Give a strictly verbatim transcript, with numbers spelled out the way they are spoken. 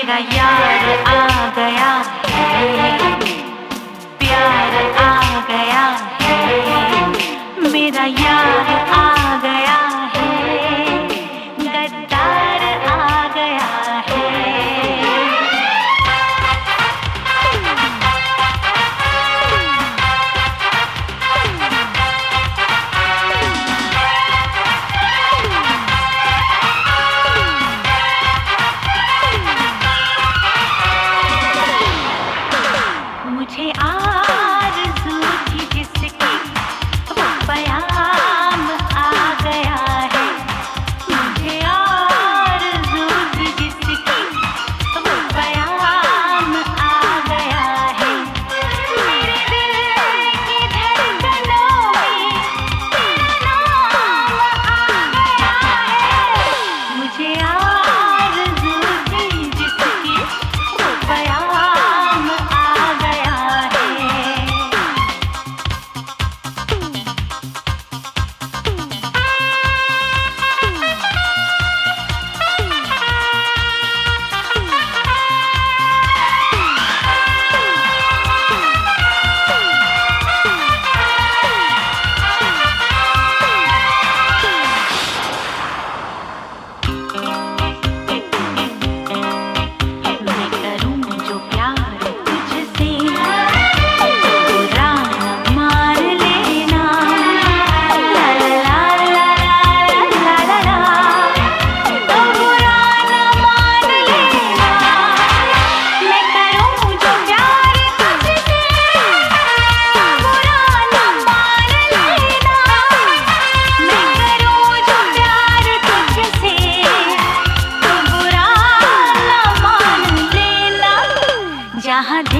मेरा यार आ गया है, प्यार आ गया है, मेरा यार आ गया है, गद्दार आ गया है। मुझे आरज़ू थी जिसकी वो पयाम आ गया है, मुझे आरज़ू थी जिसकी वो पयाम आ गया है, मेरे दिल की धड़कनों में तेरा नाम आ गया है, मुझे आरज़ू थी जिसकी वो पयाम जहाँ